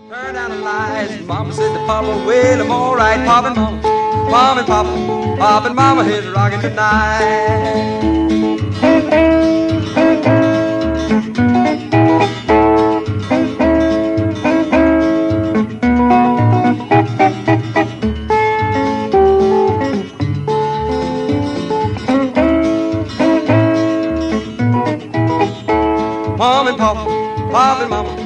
Turn down the lights. Mama said to Papa, well, I'm all right, Papa and Mama. Mom and Papa, Papa and Mama, here's rocking tonight. Mom and Papa, Papa and Mama,